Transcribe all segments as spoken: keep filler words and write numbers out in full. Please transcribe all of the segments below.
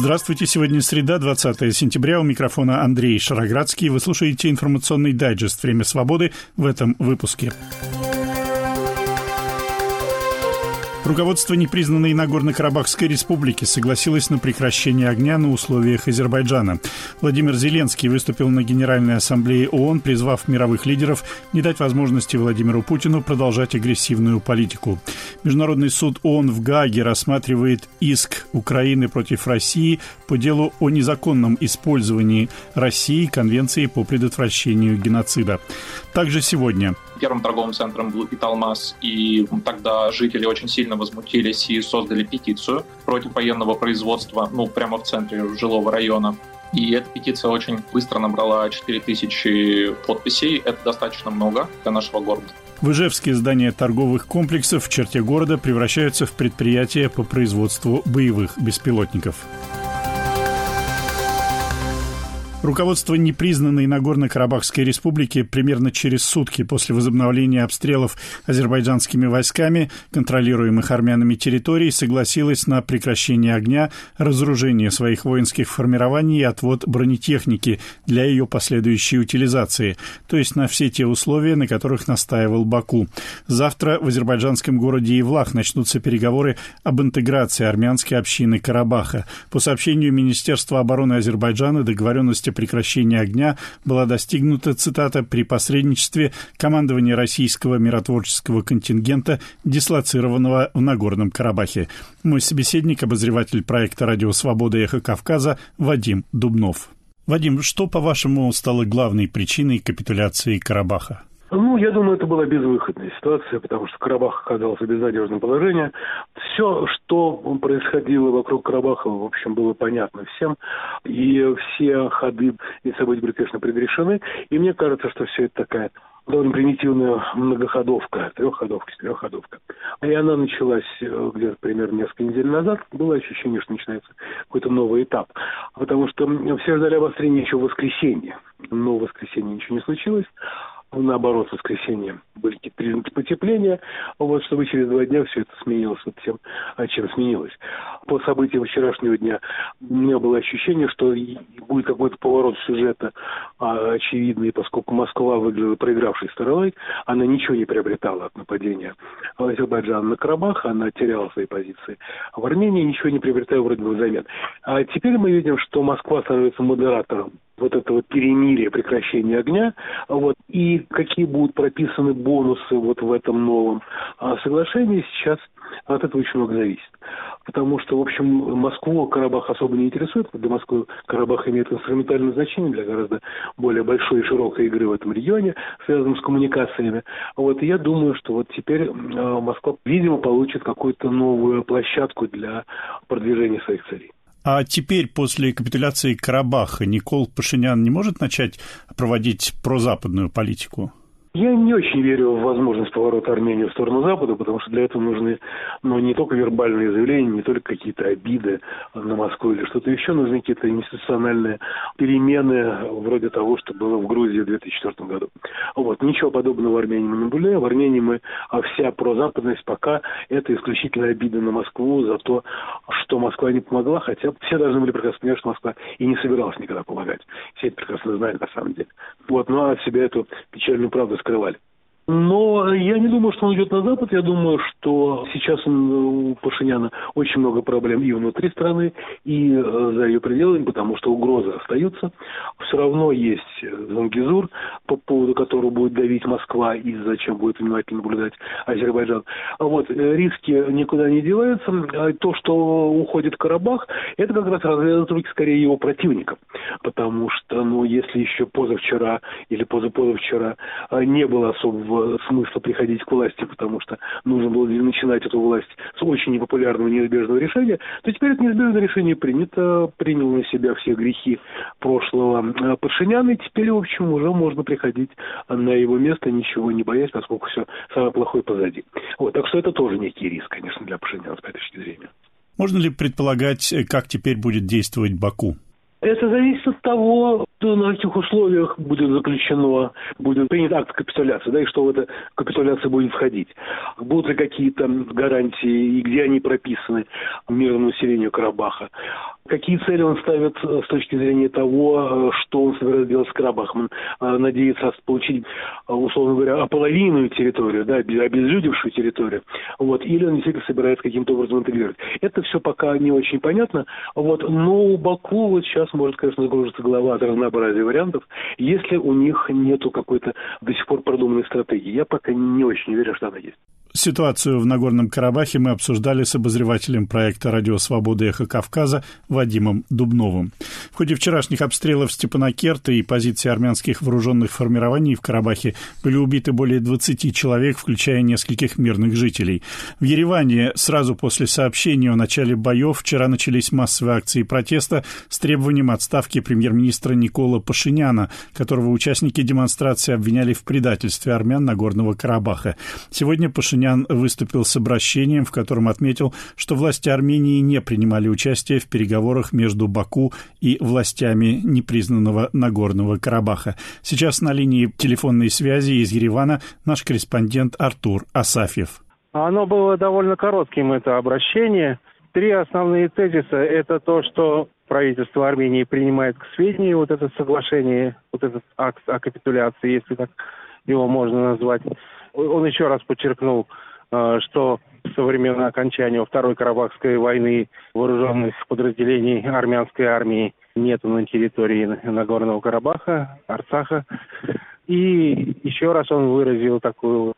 Здравствуйте, сегодня среда, двадцатое сентября, у микрофона Андрей Шароградский. Вы слушаете информационный дайджест «Время свободы» в этом выпуске. Руководство непризнанной Нагорно-Карабахской республики согласилось на прекращение огня на условиях Азербайджана. Владимир Зеленский выступил на Генеральной ассамблее ООН, призвав мировых лидеров не дать возможности Владимиру Путину продолжать агрессивную политику. Международный суд ООН в Гааге рассматривает иск Украины против России по делу о незаконном использовании России Конвенции по предотвращению геноцида. Также сегодня... Первым торговым центром был Италмас, и тогда жители очень сильно возмутились и создали петицию против военного производства, ну, прямо в центре жилого района. И эта петиция очень быстро набрала четыре тысячи подписей. Это достаточно много для нашего города. В Ижевске здания торговых комплексов в черте города превращаются в предприятия по производству боевых беспилотников. Руководство непризнанной Нагорно-Карабахской республики примерно через сутки после возобновления обстрелов азербайджанскими войсками, контролируемых армянами территорий, согласилось на прекращение огня, разоружение своих воинских формирований и отвод бронетехники для ее последующей утилизации, то есть на все те условия, на которых настаивал Баку. Завтра в азербайджанском городе Евлах начнутся переговоры об интеграции армянской общины Карабаха. По сообщению Министерства обороны Азербайджана, договоренности прекращения огня была достигнута, цитата, «при посредничестве командования российского миротворческого контингента, дислоцированного в Нагорном Карабахе». Мой собеседник, обозреватель проекта «Радио Свобода. Эхо Кавказа» Вадим Дубнов. Вадим, что, по-вашему, стало главной причиной капитуляции Карабаха? Ну, я думаю, это была безвыходная ситуация, потому что Карабах оказался в безнадежном положении. Все, что происходило вокруг Карабаха, в общем, было понятно всем. И все ходы и события были, конечно, предрешены. И мне кажется, что все это такая довольно примитивная многоходовка, трехходовка, четырехходовка. И она началась где-то примерно несколько недель назад. Было ощущение, что начинается какой-то новый этап. Потому что все ждали обострения еще в воскресенье. Но в воскресенье ничего не случилось. Наоборот, в воскресенье были какие-то признаки потепления, вот, чтобы через два дня все это сменилось вот тем, чем сменилось. По событиям вчерашнего дня у меня было ощущение, что будет какой-то поворот сюжета очевидный, поскольку Москва выглядела проигравшей стороной, она ничего не приобретала от нападения Азербайджана на Карабах, она теряла свои позиции. В Армении ничего не приобретая вроде бы взамен. А теперь мы видим, что Москва становится модератором вот этого перемирия, прекращения огня, вот, и какие будут прописаны бонусы вот в этом новом а, соглашении, сейчас от этого очень много зависит. Потому что, в общем, Москву Карабах особо не интересует. Для Москвы Карабах имеет инструментальное значение для гораздо более большой и широкой игры в этом регионе, связанной с коммуникациями. Вот, и я думаю, что вот теперь а, Москва, видимо, получит какую-то новую площадку для продвижения своих целей. А теперь, после капитуляции Карабаха, Никол Пашинян не может начать проводить прозападную политику? Я не очень верю в возможность поворота Армении в сторону Запада, потому что для этого нужны, ну, не только вербальные заявления, не только какие-то обиды на Москву или что-то еще, нужны какие-то институциональные перемены, вроде того, что было в Грузии в две тысячи четвёртом году. Вот. Ничего подобного в Армении мы не наблюдаем. В Армении мы, а вся прозападность пока это исключительно обида на Москву за то, что Москва не помогла, хотя все должны были прекрасно понимать, что Москва и не собиралась никогда помогать. Все это прекрасно знали на самом деле. Вот. Ну, а от себя эту печальную правду скрывали. Но я не думаю, что он идет на Запад. Я думаю, что сейчас у Пашиняна очень много проблем и внутри страны, и за ее пределами, потому что угрозы остаются. Все равно есть Зангезур, по поводу которого будет давить Москва и зачем будет внимательно наблюдать Азербайджан. А вот риски никуда не деваются. То, что уходит Карабах, это как раз развязывает руки скорее его противникам. Потому что, ну, если еще позавчера или позапозавчера не было особого смысла приходить к власти, потому что нужно было начинать эту власть с очень непопулярного неизбежного решения, то теперь это неизбежное решение принято, принял на себя все грехи прошлого Пашиняна, и теперь, в общем, уже можно приходить на его место, ничего не боясь, поскольку все самое плохое позади. Вот, так что это тоже некий риск, конечно, для Пашиняна с этой точки зрения. Можно ли предполагать, как теперь будет действовать Баку? Это зависит от того, то на каких условиях будет заключено, будет принят акт капитуляции, да, и что в эту капитуляцию будет входить. Будут ли какие-то гарантии, и где они прописаны мирному населению Карабаха. Какие цели он ставит с точки зрения того, что он собирается делать с Карабахом. Он надеется получить, условно говоря, ополовиненную территорию, да, обезлюдевшую территорию. Вот, или он действительно собирается каким-то образом интегрировать. Это все пока не очень понятно. Вот, но у Баку вот сейчас может, конечно, загружиться голова от разнообразия вариантов, если у них нету какой-то до сих пор продуманной стратегии. Я пока не очень уверен, что она есть. Ситуацию в Нагорном Карабахе мы обсуждали с обозревателем проекта «Радио Свобода. Эхо Кавказа» Вадимом Дубновым. В ходе вчерашних обстрелов Степанакерта и позиций армянских вооруженных формирований в Карабахе были убиты более двадцати человек, включая нескольких мирных жителей. В Ереване сразу после сообщения о начале боев вчера начались массовые акции протеста с требованием отставки премьер-министра Никола Пашиняна, которого участники демонстрации обвиняли в предательстве армян Нагорного Карабаха. Сегодня Пашинян выступил с обращением, в котором отметил, что власти Армении не принимали участие в переговорах между Баку и властями непризнанного Нагорного Карабаха. Сейчас на линии телефонной связи из Еревана наш корреспондент Артур Асафьев. Оно было довольно коротким, это обращение. Три основные тезиса – это то, что правительство Армении принимает к сведению вот это соглашение, вот этот акт о капитуляции, если так его можно назвать. Он еще раз подчеркнул, что со времен окончания Второй Карабахской войны вооруженных подразделений армянской армии нету на территории Нагорного Карабаха, Арцаха. И еще раз он выразил такую вот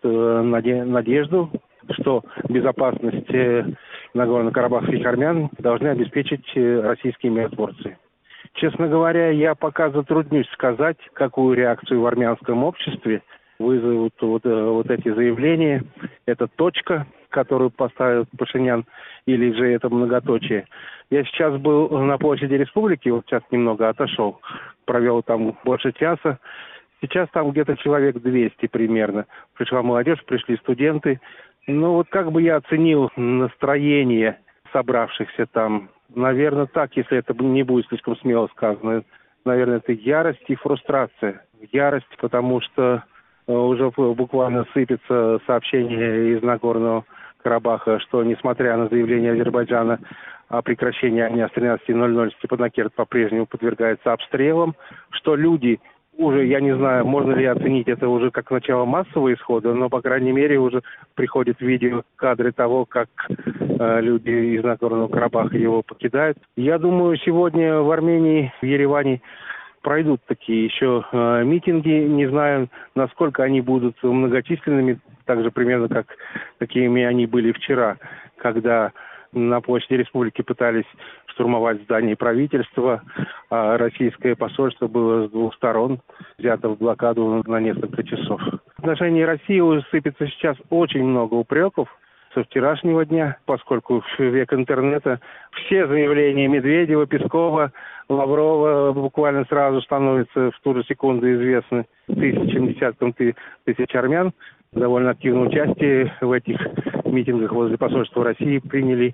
надежду, что безопасность нагорно-карабахских армян должны обеспечить российские миротворцы. Честно говоря, я пока затруднюсь сказать, какую реакцию в армянском обществе вызовут вот, вот эти заявления. Это точка, которую поставил Пашинян, или же это многоточие. Я сейчас был на площади Республики, вот сейчас немного отошел, провел там больше часа. Сейчас там где-то человек двести примерно. Пришла молодежь, пришли студенты. Ну вот как бы я оценил настроение собравшихся там? Наверное, так, если это не будет слишком смело сказано. Наверное, это ярость и фрустрация. Ярость, потому что уже буквально сыпется сообщение из Нагорного Карабаха, что, несмотря на заявление Азербайджана о прекращении огня с тринадцати ноль-ноль, Степанакерт по-прежнему подвергается обстрелам, что люди уже, я не знаю, можно ли оценить это уже как начало массового исхода, но, по крайней мере, уже приходят видео, кадры того, как э, люди из Нагорного Карабаха его покидают. Я думаю, сегодня в Армении, в Ереване пройдут такие еще э, митинги. Не знаю, насколько они будут многочисленными, так же примерно, как какими они были вчера, когда на площади Республики пытались штурмовать здание правительства, а российское посольство было с двух сторон взято в блокаду на несколько часов. В отношении России уже сыпется сейчас очень много упреков со вчерашнего дня, поскольку в век интернета все заявления Медведева, Пескова, Лаврова буквально сразу становятся в ту же секунду известны тысячам, десяткам тысяч армян. Довольно активное участие в этих митингах возле посольства России приняли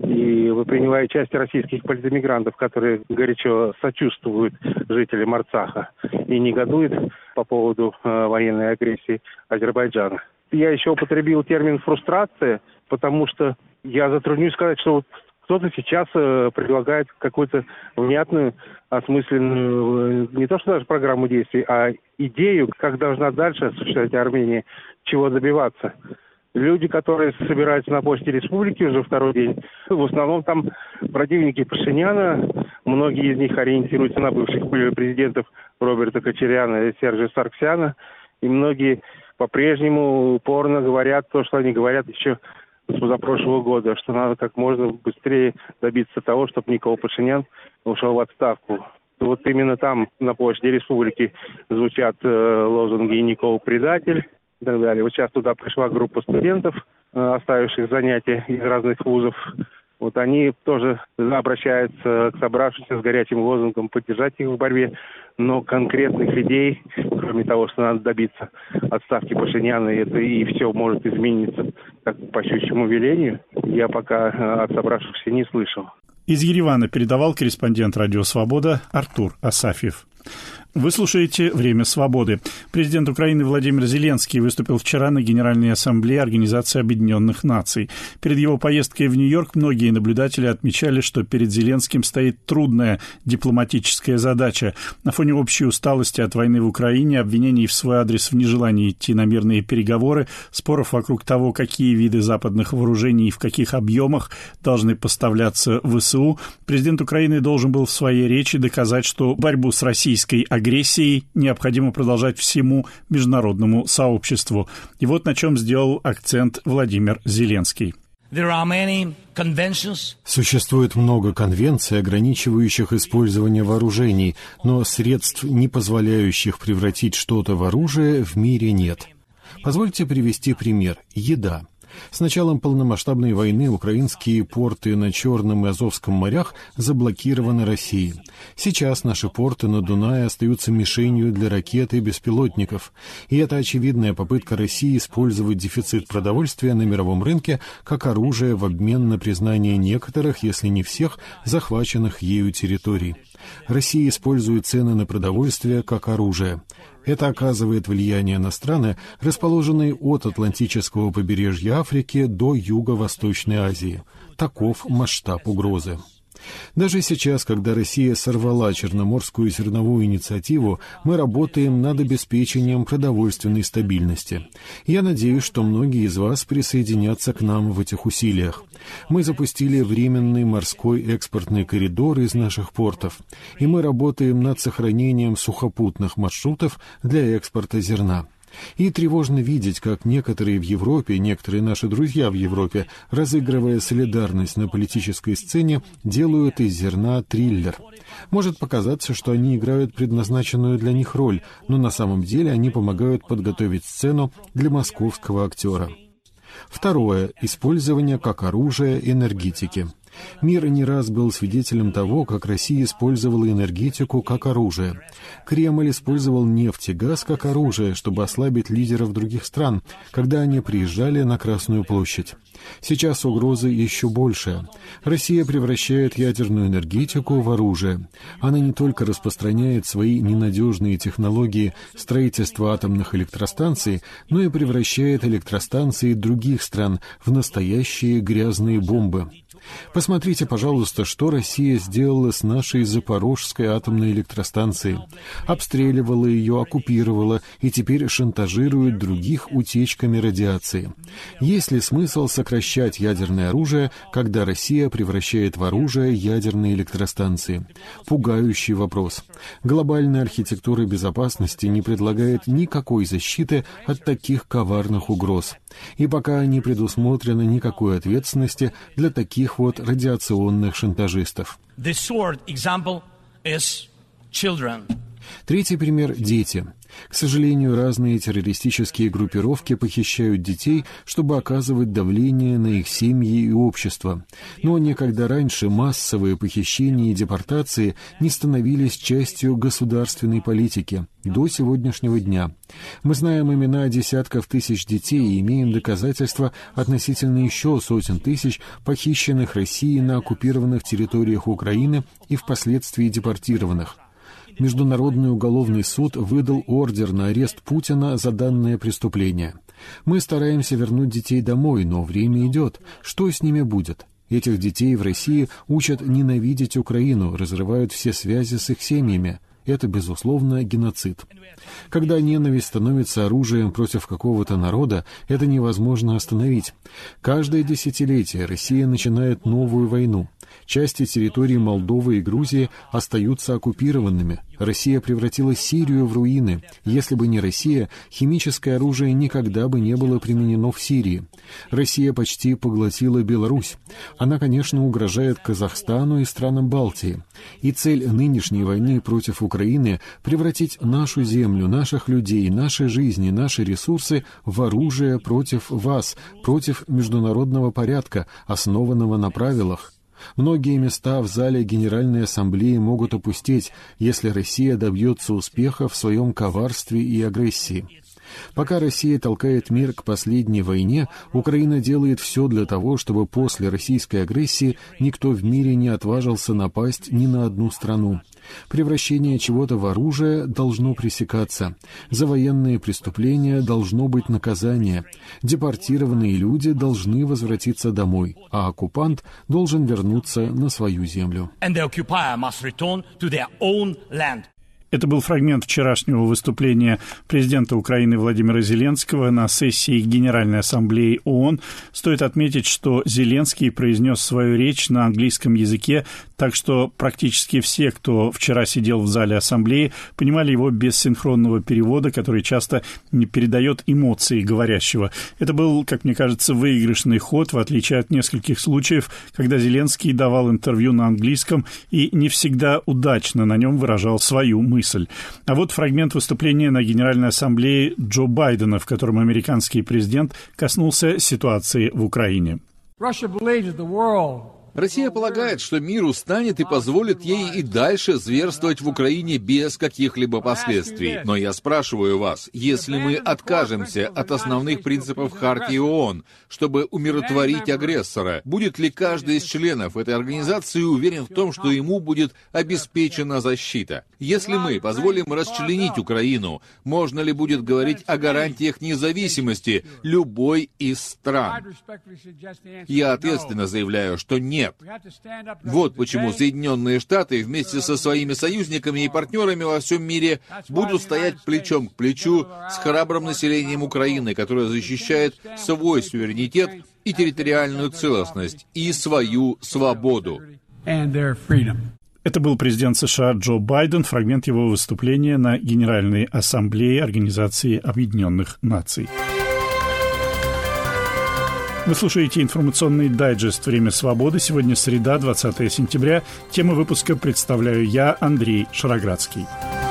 и принимая участие российских политэмигрантов, которые горячо сочувствуют жителям Арцаха и негодуют по поводу э, военной агрессии Азербайджана. Я еще употребил термин «фрустрация», потому что я затруднюсь сказать, что вот кто-то сейчас э, предлагает какую-то внятную, осмысленную, не то что даже программу действий, а идею, как должна дальше осуществлять Армения, чего добиваться. Люди, которые собираются на площади Республики уже второй день, в основном там противники Пашиняна, многие из них ориентируются на бывших президентов Роберта Кочаряна и Сержа Сарксяна, и многие по-прежнему упорно говорят то, что они говорят еще с позапрошлого года, что надо как можно быстрее добиться того, чтобы Никол Пашинян ушел в отставку. Вот именно там, на площади Республики, звучат э, лозунги «Никол предатель» и так далее. Вот сейчас туда пришла группа студентов, э, оставивших занятия из разных вузов. Вот они тоже обращаются к собравшимся с горячим лозунгом поддержать их в борьбе, но конкретных идей, кроме того, что надо добиться отставки Пашиняна, это и все может измениться как по щучьему велению, я пока от собравшихся не слышал. Из Еревана передавал корреспондент «Радио Свобода» Артур Асафьев. Вы слушаете «Время свободы». Президент Украины Владимир Зеленский выступил вчера на Генеральной Ассамблее Организации Объединенных Наций. Перед его поездкой в Нью-Йорк многие наблюдатели отмечали, что перед Зеленским стоит трудная дипломатическая задача. На фоне общей усталости от войны в Украине, обвинений в свой адрес в нежелании идти на мирные переговоры, споров вокруг того, какие виды западных вооружений и в каких объемах должны поставляться в ВСУ, президент Украины должен был в своей речи доказать, что борьбу с российской агрессией агрессией необходимо продолжать всему международному сообществу. И вот на чем сделал акцент Владимир Зеленский. Существует много конвенций, ограничивающих использование вооружений, но средств, не позволяющих превратить что-то в оружие, в мире нет. Позвольте привести пример. Еда. С началом полномасштабной войны украинские порты на Черном и Азовском морях заблокированы Россией. Сейчас наши порты на Дунае остаются мишенью для ракет и беспилотников. И это очевидная попытка России использовать дефицит продовольствия на мировом рынке как оружие в обмен на признание некоторых, если не всех, захваченных ею территорий. Россия использует цены на продовольствие как оружие. Это оказывает влияние на страны, расположенные от Атлантического побережья Африки до Юго-Восточной Азии. Таков масштаб угрозы. Даже сейчас, когда Россия сорвала Черноморскую зерновую инициативу, мы работаем над обеспечением продовольственной стабильности. Я надеюсь, что многие из вас присоединятся к нам в этих усилиях. Мы запустили временный морской экспортный коридор из наших портов, и мы работаем над сохранением сухопутных маршрутов для экспорта зерна. И тревожно видеть, как некоторые в Европе, некоторые наши друзья в Европе, разыгрывая солидарность на политической сцене, делают из зерна триллер. Может показаться, что они играют предназначенную для них роль, но на самом деле они помогают подготовить сцену для московского актера. Второе. Использование как оружия энергетики. Мир не раз был свидетелем того, как Россия использовала энергетику как оружие. Кремль использовал нефть и газ как оружие, чтобы ослабить лидеров других стран, когда они приезжали на Красную площадь. Сейчас угроза еще большая. Россия превращает ядерную энергетику в оружие. Она не только распространяет свои ненадежные технологии строительства атомных электростанций, но и превращает электростанции других стран в настоящие грязные бомбы. Посмотрите, пожалуйста, что Россия сделала с нашей Запорожской атомной электростанцией. Обстреливала ее, оккупировала и теперь шантажирует других утечками радиации. Есть ли смысл сокращать ядерное оружие, когда Россия превращает в оружие ядерные электростанции? Пугающий вопрос. Глобальная архитектура безопасности не предлагает никакой защиты от таких коварных угроз. И пока не предусмотрено никакой ответственности для таких вот радиационных шантажистов. Третий пример – дети. К сожалению, разные террористические группировки похищают детей, чтобы оказывать давление на их семьи и общество. Но никогда раньше массовые похищения и депортации не становились частью государственной политики до сегодняшнего дня. Мы знаем имена десятков тысяч детей и имеем доказательства относительно еще сотен тысяч похищенных Россией на оккупированных территориях Украины и впоследствии депортированных. Международный уголовный суд выдал ордер на арест Путина за данное преступление. Мы стараемся вернуть детей домой, но время идет. Что с ними будет? Этих детей в России учат ненавидеть Украину, разрывают все связи с их семьями. Это, безусловно, геноцид. Когда ненависть становится оружием против какого-то народа, это невозможно остановить. Каждое десятилетие Россия начинает новую войну. Части территорий Молдовы и Грузии остаются оккупированными. Россия превратила Сирию в руины. Если бы не Россия, химическое оружие никогда бы не было применено в Сирии. Россия почти поглотила Беларусь. Она, конечно, угрожает Казахстану и странам Балтии. И цель нынешней войны против Украины — превратить нашу землю, наших людей, наши жизни, наши ресурсы в оружие против вас, против международного порядка, основанного на правилах. Многие места в зале Генеральной Ассамблеи могут опустеть, если Россия добьется успеха в своем коварстве и агрессии. Пока Россия толкает мир к последней войне, Украина делает все для того, чтобы после российской агрессии никто в мире не отважился напасть ни на одну страну. Превращение чего-то в оружие должно пресекаться. За военные преступления должно быть наказание. Депортированные люди должны возвратиться домой, а оккупант должен вернуться на свою землю. Это был фрагмент вчерашнего выступления президента Украины Владимира Зеленского на сессии Генеральной Ассамблеи ООН. Стоит отметить, что Зеленский произнес свою речь на английском языке, так что практически все, кто вчера сидел в зале Ассамблеи, понимали его без синхронного перевода, который часто не передает эмоции говорящего. Это был, как мне кажется, выигрышный ход, в отличие от нескольких случаев, когда Зеленский давал интервью на английском и не всегда удачно на нем выражал свою мысль. А вот фрагмент выступления на Генеральной Ассамблее Джо Байдена, в котором американский президент коснулся ситуации в Украине. Россия полагает, что мир устанет и позволит ей и дальше зверствовать в Украине без каких-либо последствий. Но я спрашиваю вас, если мы откажемся от основных принципов Хартии ООН, чтобы умиротворить агрессора, будет ли каждый из членов этой организации уверен в том, что ему будет обеспечена защита? Если мы позволим расчленить Украину, можно ли будет говорить о гарантиях независимости любой из стран? Я ответственно заявляю, что нет. Вот почему Соединенные Штаты вместе со своими союзниками и партнерами во всем мире будут стоять плечом к плечу с храбрым населением Украины, которое защищает свой суверенитет и территориальную целостность, и свою свободу. Это был президент США Джо Байден, фрагмент его выступления на Генеральной Ассамблее Организации Объединенных Наций. Вы слушаете информационный дайджест «Время свободы». Сегодня среда, двадцатое сентября. Тему выпуска представляю я, Андрей Шароградский.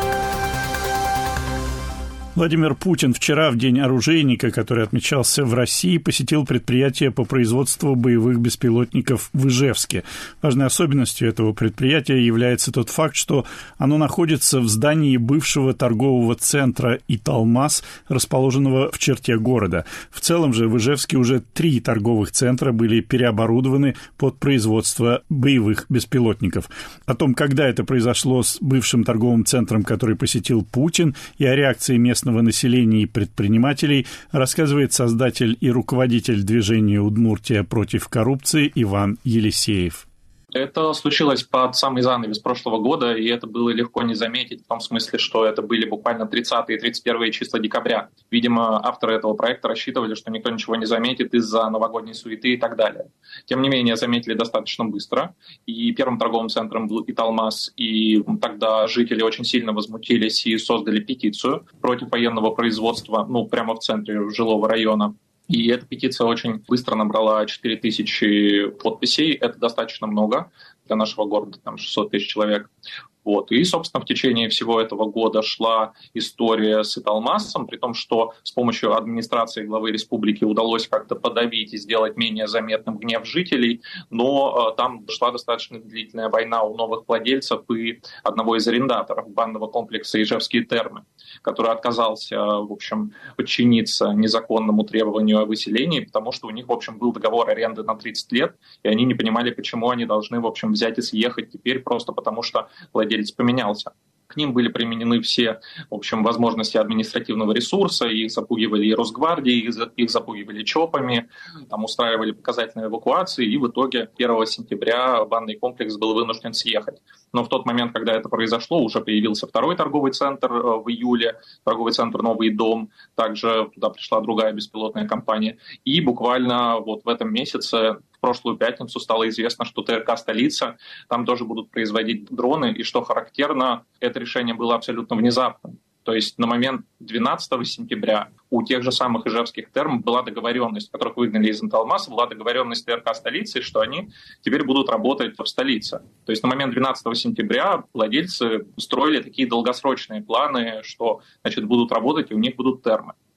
Владимир Путин вчера, в День оружейника, который отмечался в России, посетил предприятие по производству боевых беспилотников в Ижевске. Важной особенностью этого предприятия является тот факт, что оно находится в здании бывшего торгового центра «Италмас», расположенного в черте города. В целом же в Ижевске уже три торговых центра были переоборудованы под производство боевых беспилотников. О том, когда это произошло с бывшим торговым центром, который посетил Путин, и о реакции местных населения и предпринимателей, рассказывает создатель и руководитель движения «Удмуртия против коррупции» Иван Елисеев. Это случилось под самый занавес прошлого года, и это было легко не заметить, в том смысле, что это были буквально тридцатые и тридцать первые числа декабря. Видимо, авторы этого проекта рассчитывали, что никто ничего не заметит из-за новогодней суеты и так далее. Тем не менее, заметили достаточно быстро, и первым торговым центром был «Италмас», и тогда жители очень сильно возмутились и создали петицию против военного производства, ну, прямо в центре жилого района. И эта петиция очень быстро набрала четыре тысячи подписей. Это достаточно много для нашего города, там шестьсот тысяч человек. Вот. И, собственно, в течение всего этого года шла история с «Италмасом», при том, что с помощью администрации главы республики удалось как-то подавить и сделать менее заметным гнев жителей, но э, там шла достаточно длительная война у новых владельцев и одного из арендаторов банного комплекса «Ижевские термы», который отказался, в общем, подчиниться незаконному требованию о выселении, потому что у них, в общем, был договор аренды на тридцать лет, и они не понимали, почему они должны, в общем, взять и съехать теперь просто потому, что владелец поменялся. К ним были применены все, в общем, возможности административного ресурса, их запугивали и Росгвардией, их запугивали ЧОПами, там устраивали показательные эвакуации, и в итоге первого сентября банный комплекс был вынужден съехать. Но в тот момент, когда это произошло, уже появился второй торговый центр в июле, торговый центр «Новый дом», также туда пришла другая беспилотная компания, и буквально вот в этом месяце, в прошлую пятницу, стало известно, что ТРК «Столица», там тоже будут производить дроны, и что характерно, это решение было абсолютно внезапным. То есть на момент двенадцатого сентября у тех же самых ижевских терм была договоренность, которых выгнали из «Италмаса», была договоренность ТРК «Столицы», что они теперь будут работать в столице. То есть на момент двенадцатого сентября владельцы строили такие долгосрочные планы, что, значит, будут работать и у них будут термы.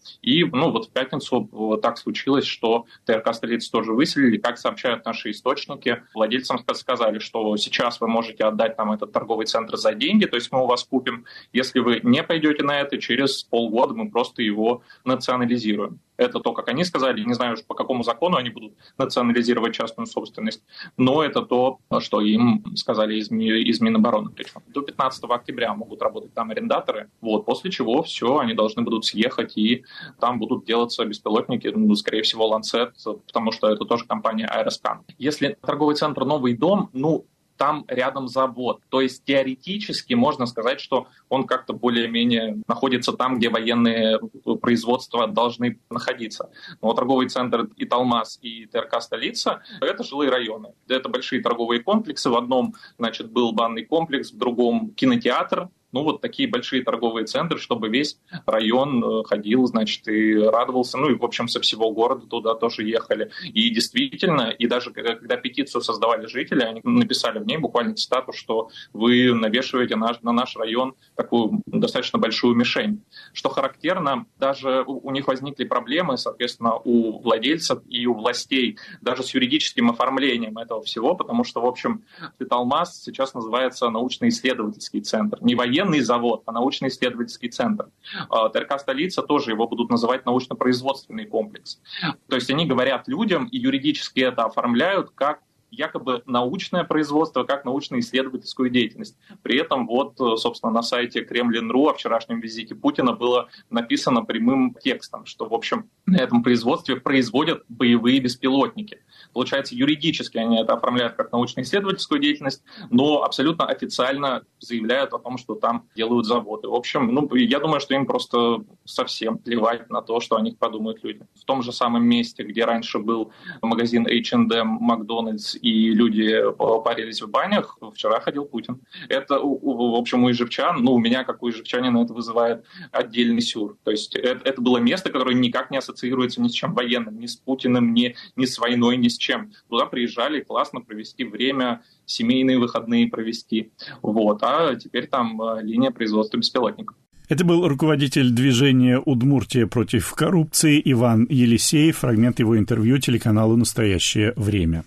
И ну, вот в пятницу так случилось, что ТРК «Столица» тоже выселили. Как сообщают наши источники, владельцам сказали, что сейчас вы можете отдать нам этот торговый центр за деньги, то есть мы у вас купим. Если вы не пойдете на это, через полгода мы просто его национализируем. Это то, как они сказали. Не знаю, по какому закону они будут национализировать частную собственность, но это то, что им сказали из, из Минобороны. Причем до пятнадцатого октября могут работать там арендаторы, вот, после чего все, они должны будут съехать, и там будут делаться беспилотники, ну, скорее всего, Lancet, потому что это тоже компания Aeroscan. Если торговый центр «Новый дом», ну, там рядом завод. То есть теоретически можно сказать, что он как-то более-менее находится там, где военные производства должны находиться. Но торговый центр Италмас и ТРК «Столица» — это жилые районы. Это большие торговые комплексы. В одном, значит, был банный комплекс, в другом кинотеатр. Ну, вот такие большие торговые центры, чтобы весь район ходил, значит, и радовался. Ну, и, в общем, со всего города туда тоже ехали. И действительно, и даже когда петицию создавали жители, они написали в ней буквально цитату, что вы навешиваете на, на наш район такую достаточно большую мишень. Что характерно, даже у них возникли проблемы, соответственно, у владельцев и у властей, даже с юридическим оформлением этого всего, потому что, в общем, Италмас сейчас называется научно-исследовательский центр. Не военный завод, а научно-исследовательский центр. ТРК «Столица» тоже его будут называть научно-производственный комплекс. То есть они говорят людям и юридически это оформляют как якобы научное производство, как научно-исследовательскую деятельность. При этом вот, собственно, на сайте Кремлин точка ру о вчерашнем визите Путина было написано прямым текстом, что, в общем, на этом производстве производят боевые беспилотники. Получается, юридически они это оформляют как научно-исследовательскую деятельность, но абсолютно официально заявляют о том, что там делают заводы. В общем, ну, я думаю, что им просто совсем плевать на то, что о них подумают люди. В том же самом месте, где раньше был магазин эйч энд эм, Макдональдс, и люди парились в банях, вчера ходил Путин. Это, в общем, у ижевчан, ну, у меня, как у ижевчанина, это вызывает отдельный сюр. То есть это, это было место, которое никак не ассоциируется ни с чем военным, ни с Путиным, ни, ни с войной, ни с чем. Туда приезжали классно провести время, семейные выходные провести. Вот. А теперь там линия производства беспилотников. Это был руководитель движения «Удмуртия против коррупции» Иван Елисеев. Фрагмент его интервью телеканалу «Настоящее время».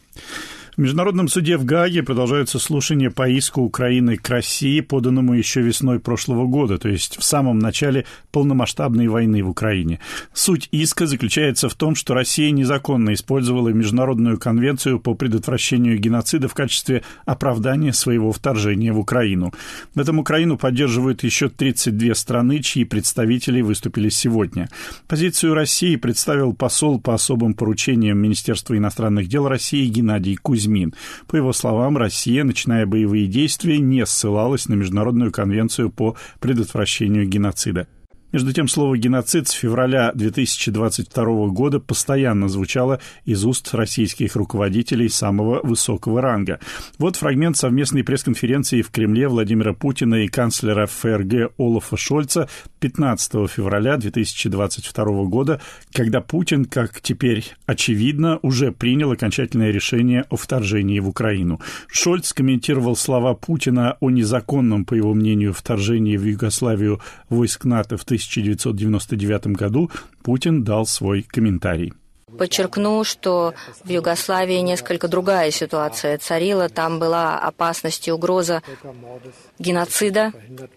В Международном суде в Гааге продолжаются слушания по иску Украины к России, поданному еще весной прошлого года, то есть в самом начале полномасштабной войны в Украине. Суть иска заключается в том, что Россия незаконно использовала Международную конвенцию по предотвращению геноцида в качестве оправдания своего вторжения в Украину. В этом Украину поддерживают еще тридцать две страны, чьи представители выступили сегодня. Позицию России представил посол по особым поручениям Министерства иностранных дел России Геннадий Кузьмин. По его словам, Россия, начиная боевые действия, не ссылалась на Международную конвенцию по предотвращению геноцида. Между тем, слово «геноцид» с февраля две тысячи двадцать второго года постоянно звучало из уст российских руководителей самого высокого ранга. Вот фрагмент совместной пресс-конференции в Кремле Владимира Путина и канцлера ФРГ Олафа Шольца пятнадцатого февраля две тысячи двадцать второго года, когда Путин, как теперь очевидно, уже принял окончательное решение о вторжении в Украину. Шольц комментировал слова Путина о незаконном, по его мнению, вторжении в Югославию войск НАТО в тысяча девятьсот девяносто девятом году. Путин дал свой комментарий. Подчеркну, что в Югославии несколько другая ситуация царила. Там была опасность и угроза геноцида,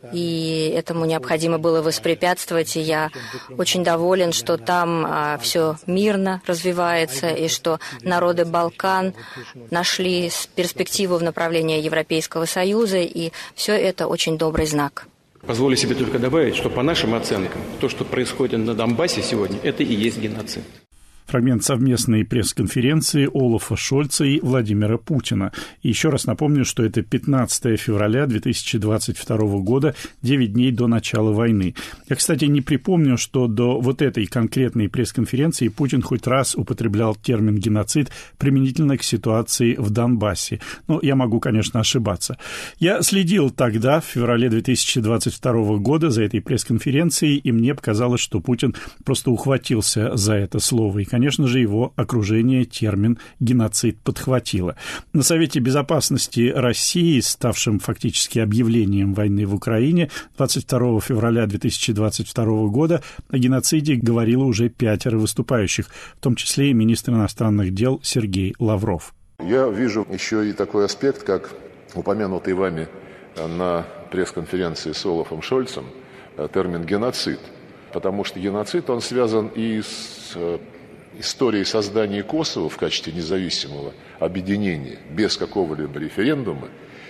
и этому необходимо было воспрепятствовать. И я очень доволен, что там а, все мирно развивается, и что народы Балкан нашли перспективу в направлении Европейского Союза, и все это очень добрый знак. Позволю себе только добавить, что по нашим оценкам, то, что происходит на Донбассе сегодня, это и есть геноцид. Фрагмент совместной пресс-конференции Олафа Шольца и Владимира Путина. И еще раз напомню, что это пятнадцатого февраля две тысячи двадцать второго года, девять дней до начала войны. Я, кстати, не припомню, что до вот этой конкретной пресс-конференции Путин хоть раз употреблял термин «геноцид» применительно к ситуации в Донбассе. Но я могу, конечно, ошибаться. Я следил тогда, в феврале две тысячи двадцать второго года, за этой пресс-конференцией, и мне показалось, что Путин просто ухватился за это слово и конечно же, его окружение термин «геноцид» подхватило. На Совете Безопасности России, ставшем фактически объявлением войны в Украине, двадцать второго февраля две тысячи двадцать второго года о геноциде говорило уже пятеро выступающих, в том числе и министр иностранных дел Сергей Лавров. Я вижу еще и такой аспект, как упомянутый вами на пресс-конференции с Олафом Шольцем термин «геноцид». Потому что геноцид, он связан и с историей создания Косово в качестве независимого объединения, без какого-либо референдума.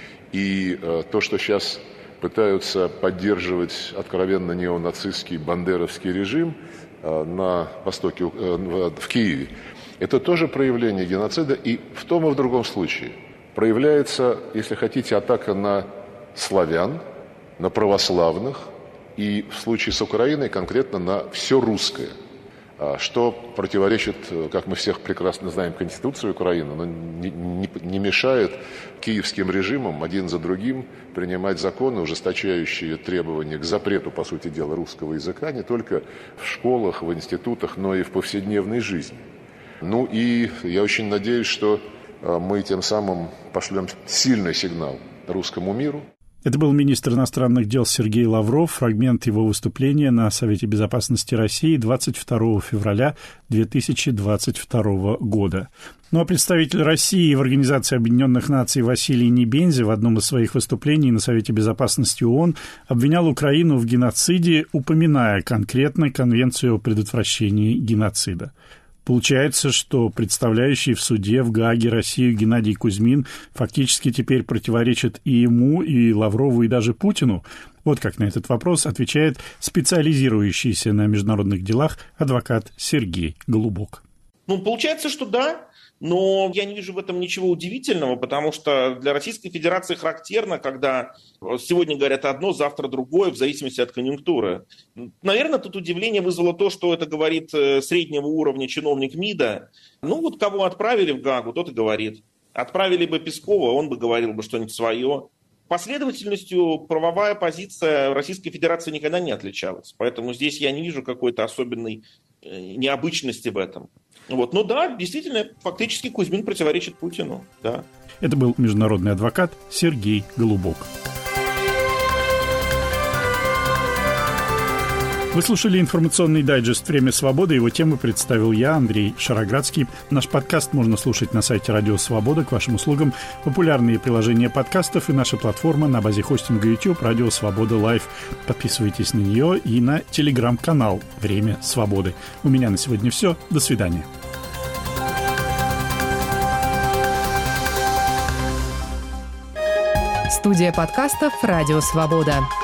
И то, что сейчас пытаются поддерживать откровенно неонацистский бандеровский режим на востоке, в Киеве, это тоже проявление геноцида. И в том и в другом случае проявляется, если хотите, атака на славян, на православных, и в случае с Украиной конкретно на все русское, что противоречит, как мы всех прекрасно знаем, Конституции Украины, но не, не, не мешает киевским режимам один за другим принимать законы, ужесточающие требования к запрету, по сути дела, русского языка не только в школах, в институтах, но и в повседневной жизни. Ну и я очень надеюсь, что мы тем самым пошлем сильный сигнал русскому миру. Это был министр иностранных дел Сергей Лавров, фрагмент его выступления на Совете Безопасности России двадцать второго февраля две тысячи двадцать второго года. Ну а представитель России в Организации Объединенных Наций Василий Небензи в одном из своих выступлений на Совете Безопасности ООН обвинял Украину в геноциде, упоминая конкретно Конвенцию о предотвращении геноцида. Получается, что представляющий в суде в Гааге Россию Геннадий Кузьмин фактически теперь противоречит и ему, и Лаврову, и даже Путину. Вот как на этот вопрос отвечает специализирующийся на международных делах адвокат Сергей Голубок. Ну, получается, что да, но я не вижу в этом ничего удивительного, потому что для Российской Федерации характерно, когда сегодня говорят одно, завтра другое, в зависимости от конъюнктуры. Наверное, тут удивление вызвало то, что это говорит среднего уровня чиновник МИДа. Ну, вот кого отправили в Гаагу, тот и говорит. Отправили бы Пескова, он бы говорил бы что-нибудь свое. Последовательностью правовая позиция Российской Федерации никогда не отличалась. Поэтому здесь я не вижу какой-то особенной необычности в этом. Вот. Ну да, действительно, фактически Кузьмин противоречит Путину. Да. Это был международный адвокат Сергей Голубок. Вы слушали информационный дайджест «Время свободы». Его тему представил я, Андрей Шароградский. Наш подкаст можно слушать на сайте Радио Свобода. К вашим услугам популярные приложения подкастов и наша платформа на базе хостинга YouTube «Радио Свобода Лайв». Подписывайтесь на нее и на телеграм-канал «Время свободы». У меня на сегодня все. До свидания. Студия подкастов «Радио Свобода».